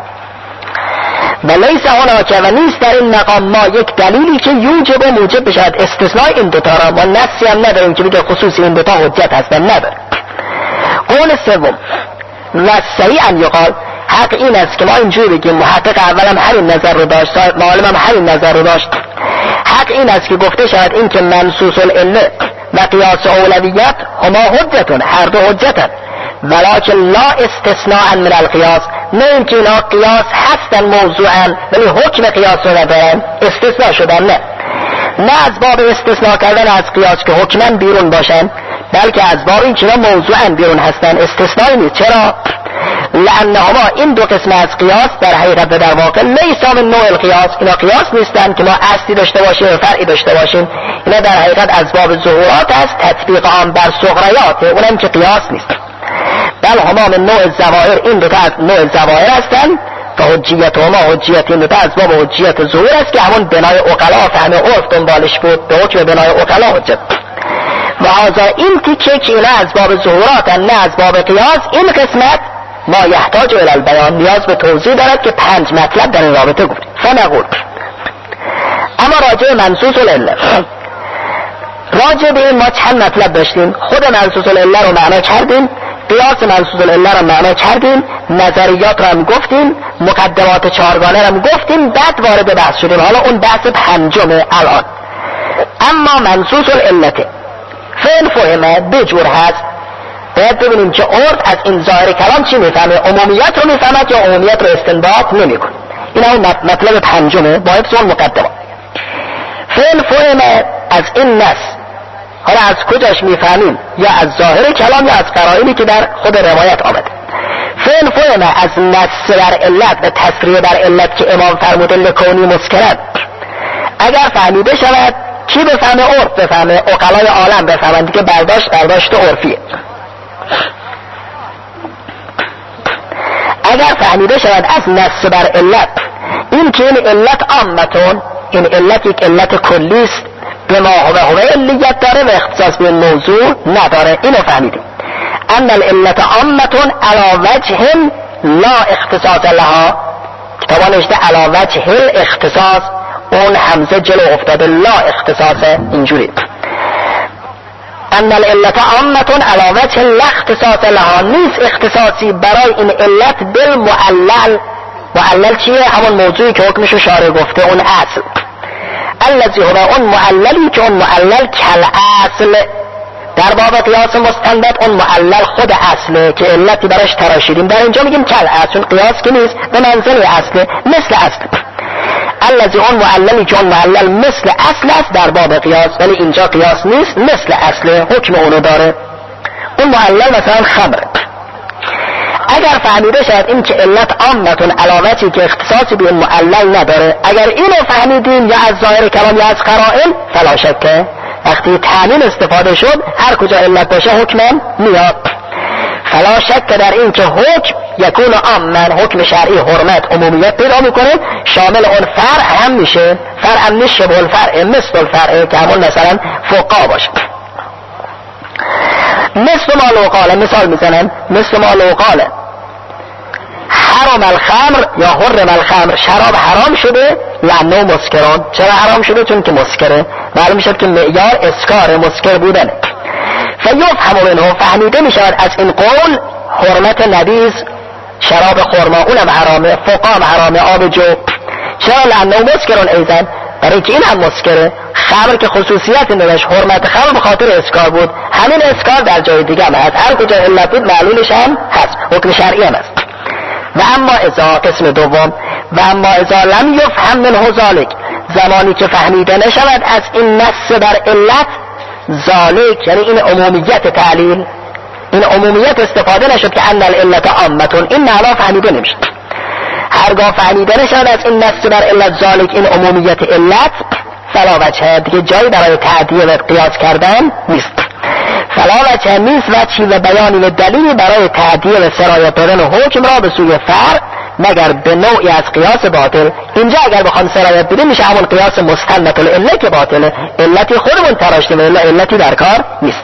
و لیس هناک و نیست در این مقام ما یک دلیلی که یوجب و موجب بشد استثناء این دوتا را، ما نصی هم نداریم که بگه خصوصی این دوتا حجت هستن، نداره. قول سوم و صحیحا یقال، حق این است که ما اینجوری بگیم محقق اولم همین نظر رو داشت، معلم هم همین نظر رو داشت، حق این است که گفته شود این که منصوص العله و قیاس اولویت هما حجتون، هر دو حجتن، ولکن لا استثناء من القیاس، نه اینکه اینا قیاس هستن موضوعا ولی حکم قیاس رو ندارن، استثناء شدن، نه نه از باب استثناء کردن از قیاس که حکما بیرون باشن، بلکه از باب این که موضوعا بیرون هستن، استثناء نیست. چرا؟ لانهما این دو قسم از قیاس در حقیقت در واقع لیس من نوع القیاس، اینا قیاس نیستن که ما اصلی داشته باشیم و فرعی داشته باشیم، اینا در حقیقت از باب ظهورات است، تطبیق آن بر صغریات، اونم که قیاس نیست. بل هما من نوع الظواهر، این دو تا از نوع الظواهر هستن و حجیت هما حجیت این دو تا از باب حجیت ظهور است که همون بنای عقلا فهم عرف دنبالش بود، به حکم بنای عقلا حجت. و هذا این تیکه که اینا از باب ظهورات نه از باب قیاس، این قسمت ما یحتاج الی البیان، نیاز به توضیح دارد که پنج مطلب در این رابطه گفتیم. فنقول اما راجع منصوص العله، راجع به این ما چند مطلب داشتیم. خود منصوص العله رو معنا کردیم، قیاس منصوص العله رو معنا کردیم، نظریات رو هم گفتیم، مقدمات چهارگانه رو هم گفتیم، بعد وارد بحث شدیم. حالا اون بحث پنجمه الان. اما منصوص العله فعل فهمه به جور هست، باید ببینیم که عرف از این ظاهر کلام چی میفهمه، عمومیت رو میفهمد یا عمومیت رو استنباط نمیکنه. این هم مطلب پنجمه با حفظ اون مقدمه. فعل فهمه از این نص، حالا از کجاش میفهمیم؟ یا از ظاهر کلام یا از قرائنی که در خود روایت آمده. فعل فهمه از نص بر علت و تصریح بر علت که امام فرموده لکونی مسکرد، اگر فهمیده شود کی بفهمه؟ عرف بفهمه، عقلای عالم بفهمن، دیگه برداشت برداشت عرفیه. اگر فهمیده شود از نص بر علت، این که این علت عامتون، این علت یک علت کلی است، به ما هو هو علیت داره و اختصاص به موضوع نداره، اینو فهمیدیم. ان العلت عامتون علی وجه لا اختصاص لها، کتابا نوشته علی وجه الاختصاص، اون حمزه جلو افتاده، لا اختصاصه، اینجوری. ان العلت عامتون علی وجه لا اختصاص لها، نیست اختصاصی برای این علت بالمعلل. معلل چیه؟ همون موضوعی که حکمشو شارع گفته، اون اصل. الذی هو اون معللی که اون معلل کل اصل، در باب قیاس مستنبط اون معلل خود اصله که علتی براش تراشیدیم، در اینجا میگیم کل اصل، قیاس که نیست، به منزل اصله، مثل اصل. الذی اون معللی که اون معلل مثل اصل است در باب قیاس، ولی اینجا قیاس نیست، مثل اصله، حکم اونو داره. اون معلل مثلا خمره، اگر فهمیده شد این که علت عامتون علاوتی که اختصاصی به معلل نداره، اگر اینو فهمیدیم یا از ظاهر کلام یا از قرائن، فلا شکه وقتی تعمیم استفاده شد هر کجا علت باشه حکم میاد. فلا شک در این که حکم یکون عامن، حکم شرعی حرمت عمومیت پیدا میکنه، شامل اون فرع هم میشه، فرع هم نیست شبه الفرع، مثل الفرع که همون مثلا فقها باشه. مثل ما لو قاله، مثال میزنم، مثل ما لو قاله حرام الخمر یا حرم الخمر، شراب حرام شده لانه مسکران. چرا حرام شده؟ چون که مسکره، معلوم میشد که معیار اسکار مسکر بودنه. فیفهم منه، فهمیده میشود از این قول حرمت نبیذ، شراب خرما اونم حرامه، فقام حرامه، آب جو. چرا؟ لانه مسکران ایزن، برای که این هم مسکره. خمر که خصوصیت نداشت، حرمت خمر به خاطر اسکار بود، همین اسکار در جای دیگه هم هست، هر کجا علت بود معلولش هم هست، حکم شرعی هم هست. و اما اذا قسم دوم و اما اذا لم یفهم منه ذلک، زمانی که فهمیده نشود از این نص بر علت، ذالک یعنی این عمومیت تعلیل، این عمومیت استفاده نشد که ان العلت عامتون، این معنا فهمیده نمیشه. هرگاه فهمیده نشد از این نص بر علت ذالک، این عمومیت علت، فلا وجه، دیگه جایی برای تعدیه و قیاس کردن نیست. فلا وجه نیست وجهی و بیانی و دلیلی برای تعدیه و سرایت دادن حکم را به سوی فرع مگر به نوعی از قیاس باطل. اینجا اگر بخوام سرایت بدیم میشه همون قیاس مستند العله که باطله، علتی خودمون تراشتیم و علتی در کار نیست.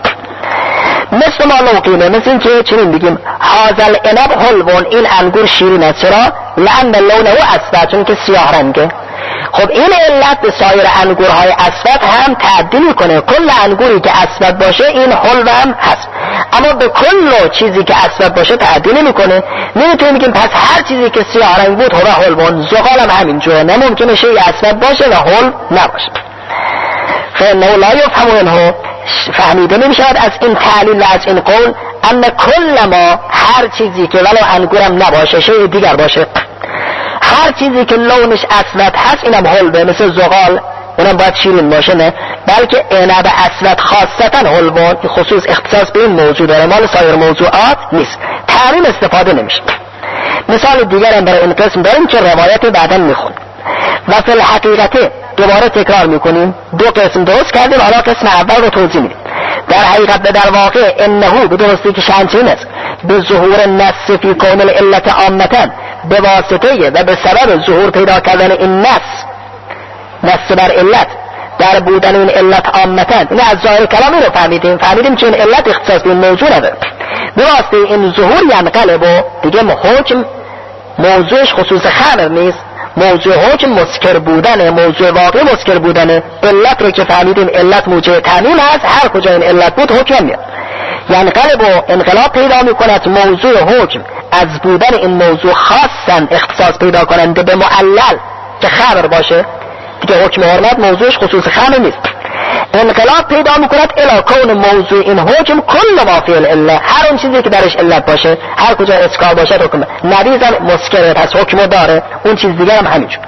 مثل ما لوقینه، مثل این که چنین بگیم هازل انب حلوون، این انگور شیرین است. چرا؟ لأن لونه اسود، چون که سیاه رنگه. خب این علت به سایر انگورهای اسود هم تعدی میکنه، کل انگوری که اسود باشه این حلو هم هست، اما به کل چیزی که اسود باشه تعدی نمیکنه. نمیتونیم بگیم پس هر چیزی که سیاه رنگ بود هو حلوون، زغال هم همینجوره، نممکنه شیء اسود باشه و حلو نباشه. فانه لا یفهم منه، فهمیده نمیشود از این تعلیل و از این قول ان کل ما، هر چیزی که ولو انگورم نباشه شیء دیگر باشه، هر چیزی که لونش اسود هست اینم حلوه، مثل زغال اونم باید شیرین باشه، نه بلکه عنب اسود خاصتا حلوان، خصوص اختصاص به این موضوع داره، مال سایر موضوعات نیست، تحریم استفاده نمیشه. مثال دیگر هم برای این قسم داریم که روایت بعداً میخون. و فی الحقیقت، دوباره تکرار میکنیم، دو قسم درست کردیم، حالا قسم اول رو توضیح میدیم. در حقیقت به در واقع انه، به درستی که شانچین است، به ظهور نص فی کون العلت عامتا، به واسطه و به سبب ظهور پیدا کردن این نص، نص بر علت، در بودن این علت عامتا، این از ظاهر کلام این رو فهمیدیم، فهمیدیم که این علت اختصاص به این موضوع نداره. به واسطه این ظهور ینقلب، و دیگه حکم موضوعش خصوص خمر نیست، موضوع حکم مسکر بودنه، موضوع واقع مسکر بودنه. علت رو که فهمیدیم علت موجب تعمیم هست، هر کجا این علت بود حکم میاد. ینقلب و انقلاب پیدا میکند موضوع حکم از بودن این موضوع خاصا اختصاص پیدا کننده به معلل که خمر باشه، دیگه حکم حرمت موضوعش خصوص خمر نیست. انقلاب پیدا میکند الی کون موضوع این حکم کل ما فی العله، هر اون چیزی که درش علت باشه، هر کجا اسکار باشه حکم، نبیزن مسکره پس حکم داره، اون چیز دیگر هم همینجور.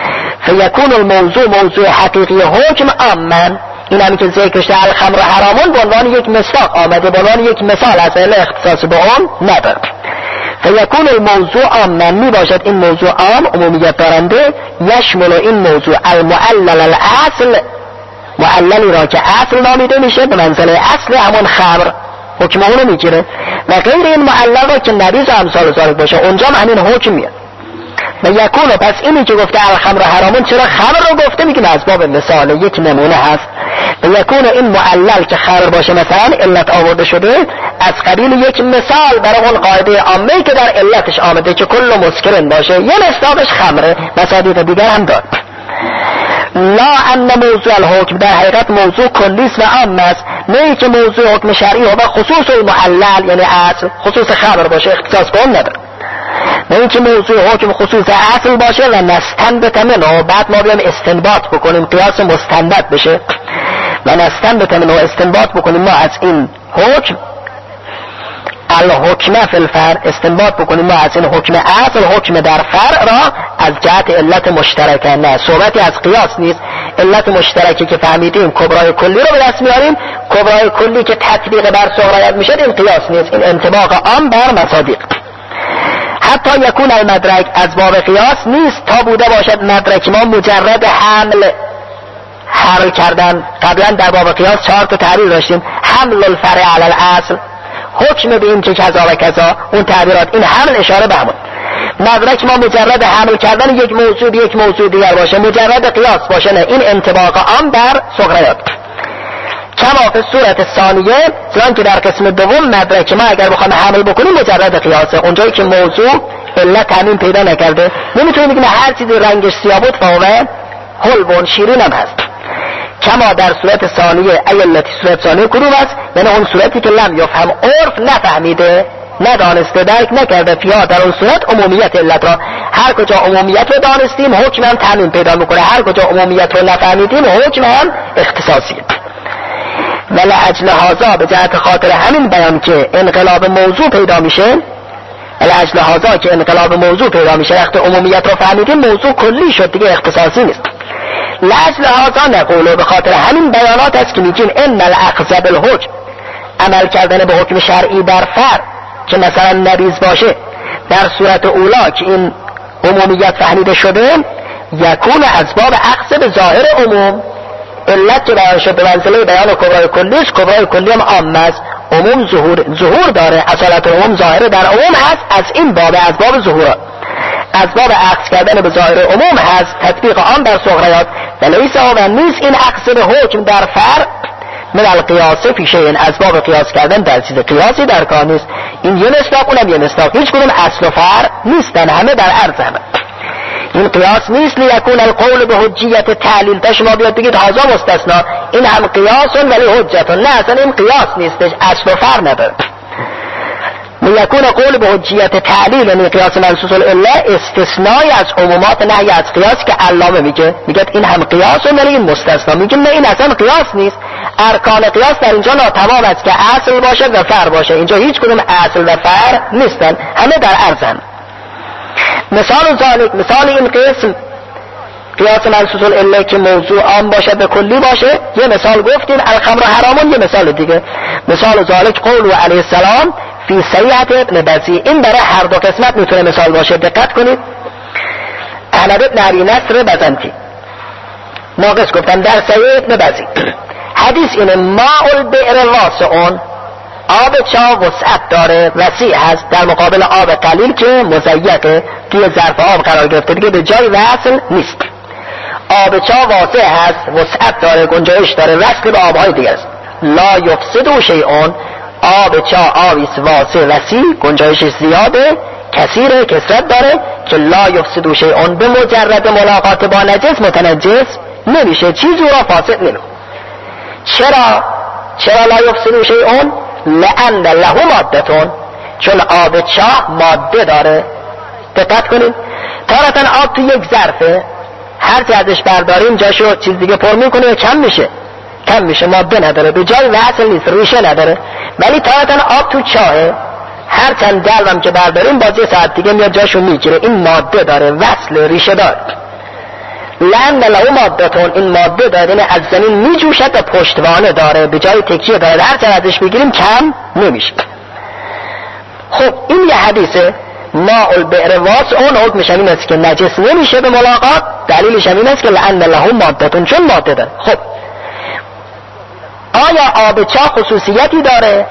فیکون الموضوع موضوع حقیقی حکم عامن، این همی که ذکرش در الخمر حرامون به عنوان یک مصداق آمده، به عنوان یک مثال از علت اختصاص به اون نداره. فیکون الموضوع عامن، می باشد این موضوع عام، عمومیت دارنده، یشمل این موضوع المعلل الاصل، معللی را که اصل نامیده میشه، به منزله اصل همون خمر حکم اونو میگیره، و غیر این معلل را که نبیز و امثال ذالک باشه اونجا هم همین حکم میاد. و یکون، پس اینی که گفته الخمر حرامون چرا خمر رو گفته؟ میگیم از باب مثال، یک نمونه هست. و یکون این معلل که خمر باشه مثلا علت آورده شده از قبیل یک مثال برای اون قاعده عامه که در علتش آمده که کل مسکرن باشه، یه مصداقش خمره، مصادیق دیگر هم داره. لا ان موضوع الحکم، در حقیقت موضوع کلیست و عام است، نه که موضوع حکم شرعی و خصوص المعلل یعنی اصل خصوص خبر باشه اختصاص به اون نداره، نه که موضوع حکم خصوص اصل باشه و نستنبط منه، بعد ما بیام استنباط بکنیم قیاس مستنبط بشه، و نستنبط منه استنباط بکنیم ما از این حکم الحکم فی الفرع، استنباط بکنیم ما از این حکم اصل حکم در فرع را از جهت علت مشترکه. نه، صحبتی از قیاس نیست، علت مشترکی که فهمیدیم کبرای کلی رو به دست میاریم، کبرای کلی که تطبیق بر صغرایت میشه این قیاس نیست، این انطباق عام بر مصادیق. حتی یکون المدرک، از باب قیاس نیست تا بوده باشد مدرک ما مجرد حمل، حمل کردن. قبلا در باب قیاس چهار تا تعبیر داشتیم، حمل الفرع علی الاصل، حکم به این که کذا و کذا، اون تعبیرات، این حمل اشاره به همون. مدرک ما مجرد حمل کردن یک موضوع به یک موضوع دیگر باشه، مجرد قیاس باشه، نه، این انطباق عام بر صغرایات. کما به صورت ثانیه، چون که در قسم دوم مدرک ما اگر بخوام حمل بکنیم مجرد قیاسه، اونجایی که موضوع علت تعمیم پیدا نکرده، نمیتونیم بگیم هر چیزی رنگش سیاه بود فاوه حلوون شیرین هم هست. کما در صورت ثانیه، ایلتی صورت ثانیه کدوم است؟ یعنی اون صورتی که لم یفهم، عرف نفهمیده، ندانسته، درک نکرده، فیها در اون صورت عمومیت علت را، هر کجا عمومیت رو دانستیم حکم هم تعمیم پیدا میکنه، هر کجا عمومیت رو نفهمیدیم حکم هم اختصاصیه. ولی اجل هازا، به جهت خاطر همین بیان که انقلاب موضوع پیدا میشه، الاجل هذا که انقلاب موضوع پیدا میشه، وقتی عمومیت رو فهمیدیم موضوع کلی شد دیگه، اختصاصی نیست. لاجل هذا نقول، به خاطر همین بیانات است که میگیم ان الاخذ بالحکم، عمل کردن به حکم شرعی در فرد که مثلا نبیذ باشه در صورت اولا که این عمومیت فهمیده شده، یکون اسباب اخذ به ظاهر عموم، علت که بیان شد به منزله بیان کبرای کلی است، کبرای کلی هم عام است، عموم ظهور ظهور داره، اصالت عموم ظاهر در عموم هست، از این باب اسباب ظهور، اسباب اخذ کردن به ظاهر عموم هست، تطبیق آن در صغریات، و لیس و نیست این اخذ به حکم در فرع من القیاس فی شیء، اسباب قیاس کردن در چیز قیاسی در کار نیست. این یه مصداق اونم یه مصداق، هیچ کدوم اصل و فرع نیستن، همه در عرض همه. این قیاس نیست لیکون القول به حجیت تعلیل، تا شما بیاد بگید هذا مستثنا، این هم قیاسون ولی حجتون، نه اصلا این قیاس نیستش، اصل و فرع نداره. لیکون قول به حجیت تعلیل، یعنی قیاس منصوص العله استثنای از عمومات نهی از قیاس که علامه میگه، میگه این هم قیاسون ولی این مستثنا، میگه نه این اصلا قیاس نیست. ارکان قیاس در اینجا ناتمام است که اصل باشه و فرع باشه، اینجا هیچ کدوم اصل و فرع نیستن، همه در عرضن. مثال ذالک، مثال این قسم قیاس منصوص العله که موضوع عام باشه به کلی باشه، یه مثال گفتیم الخمر حرامون، یه مثال دیگه مثال ذالک قول علیه السلام فی صیحة ابن بزی، این برای هر دو قسمت میتونه مثال باشه. دقت کنید، احمد ابن عبی نصر بزنتی ناقص گفتن در صیحة ابن بزی، حدیث اینه ماء البئر واسعون، آب چا وسعت داره، وسیع هست، در مقابل آب قلیل که مضیقه، توی ظرف آب قرار گرفته دیگه به جای وصل نیست. آب چا واسع هست، وسعت داره، گنجایش داره، وصل به آبهای دیگه است. لا یفسد شیئون، آب چا آبیست واسع وسیع، گنجایشش زیاده، کثیره، کثرت داره، که لا یفسد شیئون به مجرد ملاقات با نجس متنجس نمیشه، چیزی را فاسد نمیشه. چرا؟ چرا لا یفسد شیئون؟ لأن له مادتون، چون آب چاه ماده داره. دقت کنید، تارتن آب تو یک ظرفه، هر چی ازش برداریم جاشو چیز دیگه پر میکنه یا کم میشه، کم میشه، ماده نداره، به جای وصل نیست، ریشه نداره. ولی تارتن آب تو چاهه، هر چند دلوم که برداریم باز یه ساعت دیگه میاد جاشو میگیره، این ماده داره، وصل، ریشه داره. لأن له مادتون، این ماده داره، یعنی از زمین میجوشد و پشتوانه داره، به جای تکیه داره، هر چند ازش بگیریم کم نمیشه. خب این یه حدیثه، ماء البئر واسعون، حکمش این است که نجس نمیشه به ملاقات، دلیلش این است که لأن له مادتون، چون ماده داره. خب آیا آب چاه خصوصیتی داره؟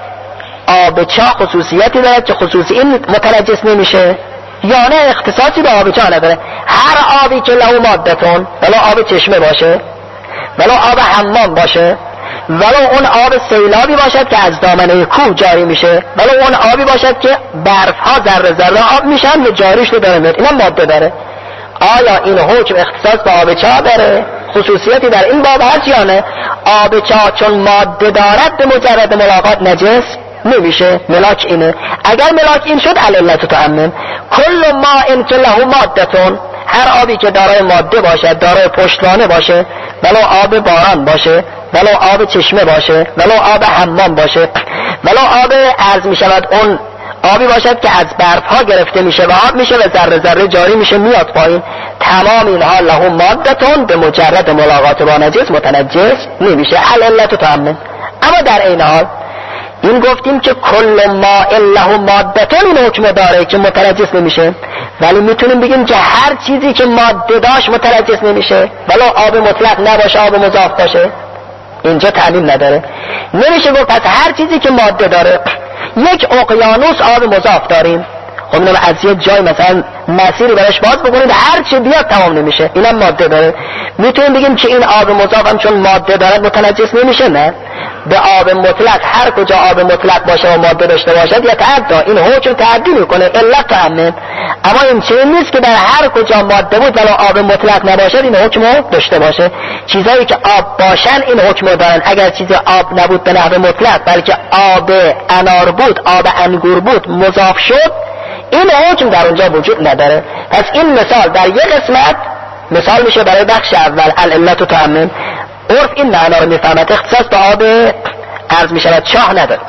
آب چاه خصوصیتی داره که خصوصی این متنجس نمیشه یا نه اختصاصی به آب چاه نداره؟ هر آبی که له مادتون، ولو آب چشمه باشه، ولو آب حمام باشه، ولو اون آب سیلابی باشد که از دامنه کوه جاری میشه، ولو اون آبی باشد که برف ها ذره ذره آب میشن و جاریش رو داره میاد، اینا ماده داره. آیا این حکم اختصاص به آب چاه داره؟ خصوصیتی در این باب هست یا نه؟ آب چاه چون ماده دارد به مجرد ملاقات نجس نمیشه. ملاک اینه، اگر ملاک این شد علت تعمم، کل ماء که له مادتون، هر آبی که دارای ماده باشه، دارای پشتوانه باشه، ولو آب باران باشه، ولو آب چشمه باشه، ولو آب حمام باشه، ولو آب عرض می شود اون آبی باشد که از برف ها گرفته میشه و آب میشه و ذره ذره جاری میشه میاد پایین، تمام اینها له مادتون به مجرد ملاقات با نجس متنجس نمیشه. علت تعمم. اما در این حال این گفتیم که کل ماء له مادتون این حکم داره که متنجس نمیشه، ولی میتونیم بگیم که هر چیزی که ماده داشت متنجس نمیشه، ولو آب مطلق نباشه، آب مضاف باشه، اینجا تعلیم نداره. نمیشه گفت پس هر چیزی که ماده داره، یک اقیانوس آب مضاف داریم، خب اینم از یه جای مثلا مسیری براش باز بکنید هر چی بیاد تمام نمیشه، اینم ماده داره. میتونیم بگیم که این آب مضاف هم چون ماده داره متنجس نمیشه؟ نه، به آب مطلق هر کجا آب مطلق باشه و ماده داشته باشد یا تعدا، این حکم تعدی میکنه، علت تعمم. اما این چیزی نیست که در هر کجا ماده بود ولی آب مطلق نباشد این حکم داشته باشه. چیزایی که آب باشن این حکم دارن. اگر چیزی آب نبود به نحو مطلق بلکه آب انار بود، آب انگور بود، مضاف شد، این حکم در اونجا وجود نداره. پس این مثال در یک قسمت مثال میشه برای بخش اول العلت تعمم. عرف این معنا رو میفهمد، اختصاص به آب عرض میشود چاه نداره.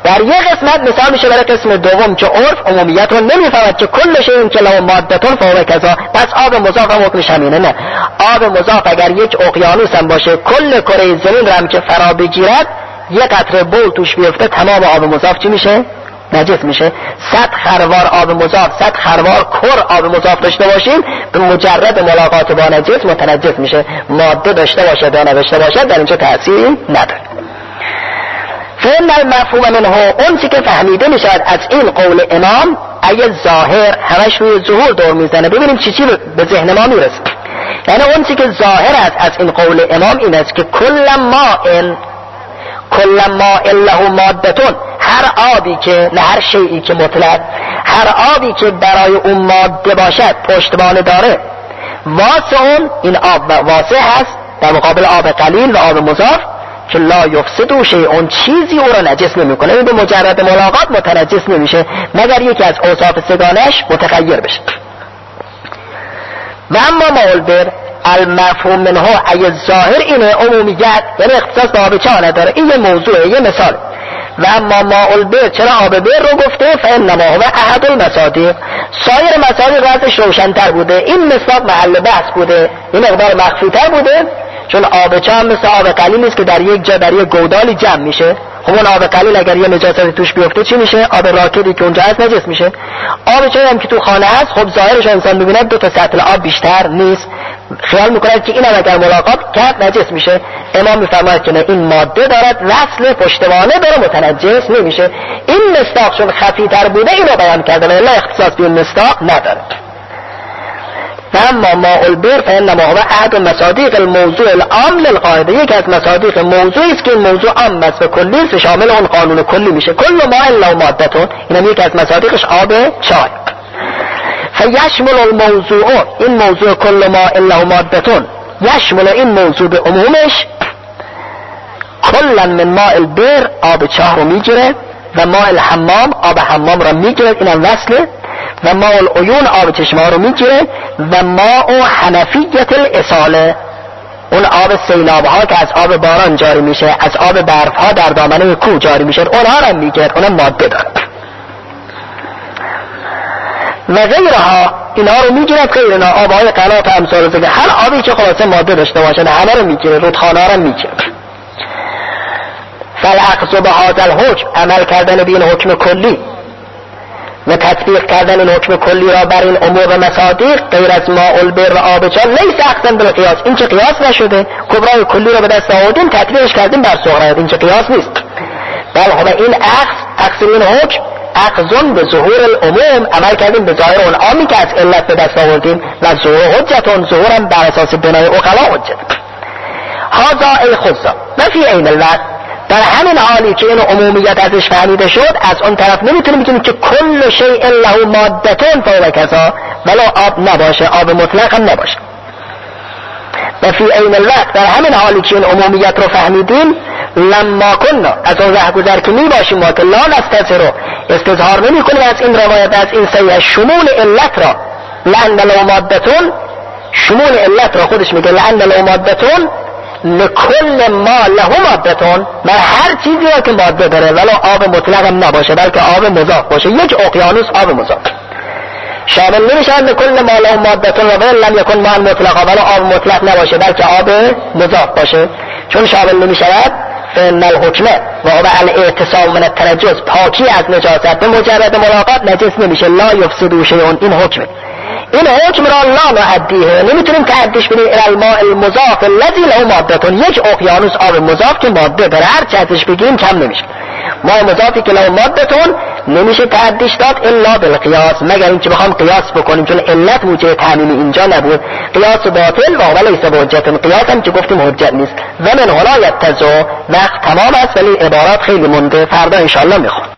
در یک قسمت مثال میشه برای قسم دوم که عرف عمومیت رو نمیفهمد که کل شیء که له مادتون فهو کذا، پس آب مضاف هم حکمش همینه. نه، آب مضاف اگر یک اقیانوس هم باشه کل کره زمین رو هم که فرا بگیرد یک قطره بول توش بیفته تمام آب مضاف چی میشه؟ نجس میشه. صد خروار آب مضاف، صد خروار کر آب مضاف داشته باشیم به مجرد ملاقات با نجس متنجس میشه. ماده داشته باشد یا نداشته باشد در اینجا تأثیری نداره. فإن المفهوم منه، اون چی که فهمیده میشد از این قول امام، ای ظاهر همش روی ظهور دور میزنه. ببینیم چی چی به ذهن ما میرسه. یعنی اون چی که ظاهر است از این قول امام این است که کل ماء کل ماء له مادتون، هر آبی که، نه هر شیئی که مطلق، هر آبی که برای اون ماده باشد پشتوانه داره، واسعون، این آب واسع هست در مقابل آب قلیل و آب مضاف، که لا یفسد شیء، چیزی او را نجس نمیکنه. این به مجرد ملاقات متنجس نمیشه مگر یکی از اوصاف سگانش متغیر بشه. و اما مولبر المفهوم منه ای ظاهر اینه عمومیت، یعنی اختصاص به آب چاه نداره. این یه موضوعه، یه مثال. و اما ماء البر، چرا آب بر رو گفته؟ فانما هو احد المصادیق، سایر مصادیق رازش روشن‌تر بوده، این مصداق محل بحث بوده، این مقدار مخفی‌تر بوده، چون آب چاه مثل آب قلیل نیست که در یک جا در یک گودالی جمع میشه. خب اون آب قلیل اگر یه نجاست توش بیفته چی میشه؟ آب راکدی که اونجا هست نجس میشه. آب چاه هم که تو خانه هست، خب ظاهرش انسان ببینه دو تا سطل آب بیشتر نیست، خیال میکنه که اینم اگر ملاقات کرد نجس میشه. امام میفرماید که نه، این ماده دارد وصل پشتوانه داره متنجس نمیشه. این مصداق چون خفی تر بوده اینو بیان کرده و الا اختصاص به این مصداق نداره. اما ماء البر فانما هو احد مصادیق الموضوع العام للقاعده، یک از مصادیق موضوعی است که این موضوع عام است و کلی است، شامل اون قانون کلی میشه. کل ماء له مادتون، اینم یک از مصادیقش آب چاه. فیشمل الموضوع، این موضوع کل ماء له مادتون یشمل، این موضوع به عمومش کلا من ماء البر، آب چاه رو میگیره، و ماء الحمام، آب حمام رو میگیره، اینم وصله، و ماء العیون، آب چشمه رو میگیره، و ماء حنفیت الاصاله، اون آب سیلاب ها که از آب باران جاری میشه، از آب برف ها در دامنه کوه جاری میشه، اونها رو میگیره، اونم ماده داره. و غیرها، اینا رو میگیرد، غیرنا آبهای قنات و امثال زگه، هر آبی که خلاصه ماده داشته باشه همه رو میگیره، رودخانه رو میگیره. فالاخذ بهذا الحکم، عمل کردن به این حکم کلی و تطبیق کردن این حکم کلی را بر این امور و مصادیق غیر از ماء البر و آب چاه لیس اخذا بالقیاس، این که قیاس نشده. کبرای کلی را به دست آوردیم تطبیقش کردیم بر صغرا، این که قیاس نیست. بل هو این اخذ اخذ این حکم اخذن به ظهور العموم، عمل کردیم به ظاهر اون عامی که از علت به دست آوردیم، و ظهور حجتون، ظهورم بر اساس بنای عقلا حجت. هذا ای خذا و فی عین الوقت، در همین حالی که این عمومیت ازش فهمیده شد، از اون طرف نمیتونیم بگیم که کل شیء له مادتون فهو کذا، ولو آب نباشه، آب مطلق هم نباشه. و فی عین الوقت، در همین حالی که این عمومیت رو فهمیدیم، لما کنا، از اون رهگذر که میباشیم ما که لا نستظهر، استظهار نمی کنیم از این روایت، از این صحیح شمول علت را، لأن له مادتون، شمول علت را خودش میگه لأن له مادتون لکل ما له مادتون، من هر چیزی را که ماده داره ولو آب مطلق هم نباشه بلکه آب مضاف باشه، یک اقیانوس آب مضاف شامل نمیشه لکل ما له مادتون و لم یکن ما مطلقا، ولو آب مطلق نباشه بلکه آب مضاف باشه، چون شامل نمیشود. فإن الحکم و هو الاعتصام من التنجس، پاکی از نجاست به مجرد ملاقات نجس نمیشه. لا یفسد شیء، این حکمه. این حکم را لا نعدیه، نمیتونیم تعدیش بدیم الى الماء المضاف الذي له مادتون، یک اقیانوس آب مضاف که ماده داره، هر چه ازش بگیریم کم نمیشه. ماء مضافی که له مادتون نمیشه تعدیش داد الا بالقیاس، مگر اینکه بخوام قیاس بکنیم، چون علت موجب تعمیم اینجا نبود. قیاس باطل و هو لیس بحجت، قیاس هم که گفتیم حجت نیست. و من هنا یتزو، وقت تمام است ولی عبارات خیلی مونده، فردا ان شاء الله میخوام.